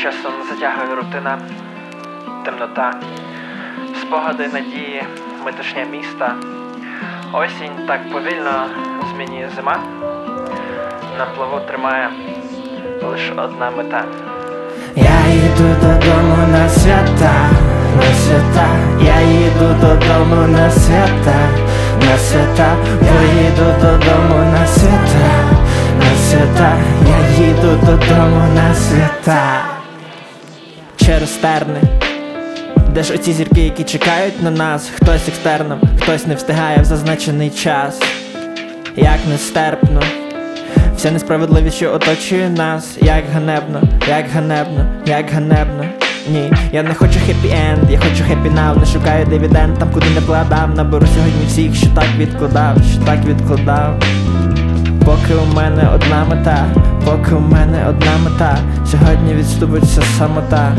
Часом затягує рутина, темнота, спогади, надії, метушня міста. Осінь так повільно змінює зима. На плаву тримає лише одна мета. Я їду додому на свята, на свята. Я їду додому на свята, на свята. Поїду додому на свята, на свята. Я їду додому на свята. Через терни, де ж оці зірки, які чекають на нас? Хтось екстерном, хтось не встигає в зазначений час. Як нестерпно вся несправедливість, що оточує нас. Як ганебно, як ганебно, як ганебно. Ні, я не хочу хеппі-енд, я хочу хеппі-нау. Не шукаю дивіденд там, куди не вкладав. Наберу сьогодні всіх, що так відкладав, що так відкладав. Поки у мене одна мета, поки у мене одна мета. Сьогодні відступиться самота.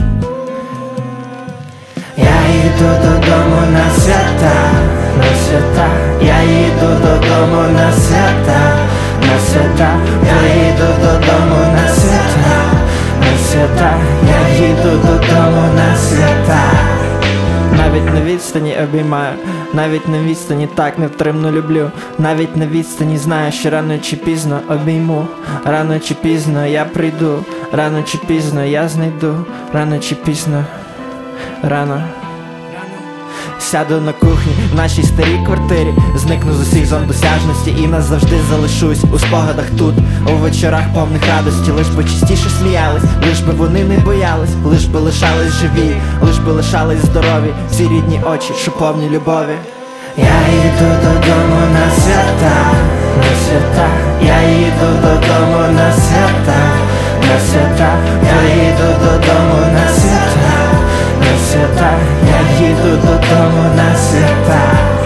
Я їду додому на свята, на свята. Я їду додому на свята, на свята. Я їду додому на свята, на свята. Я їду додому на свята. Навіть на відстані обіймаю, навіть на відстані так невтримно люблю. Навіть на відстані знаю, що рано чи пізно обійму. Рано чи пізно я прийду, рано чи пізно я знайду. Рано чи пізно, рано. Сяду на кухні в нашій старій квартирі, зникну з усіх зон досяжності і назавжди залишусь у спогадах тут, у вечорах повних радості. Лиш би частіше сміялись, лиш би вони не боялись, лиш би лишались живі, лиш би лишались здорові, ці рідні очі, що повні любові. Я їду додому на свята, на свята. Я їду додому на свята, на свята. Я їду додому на свята, на свята. Я їду додому на свята.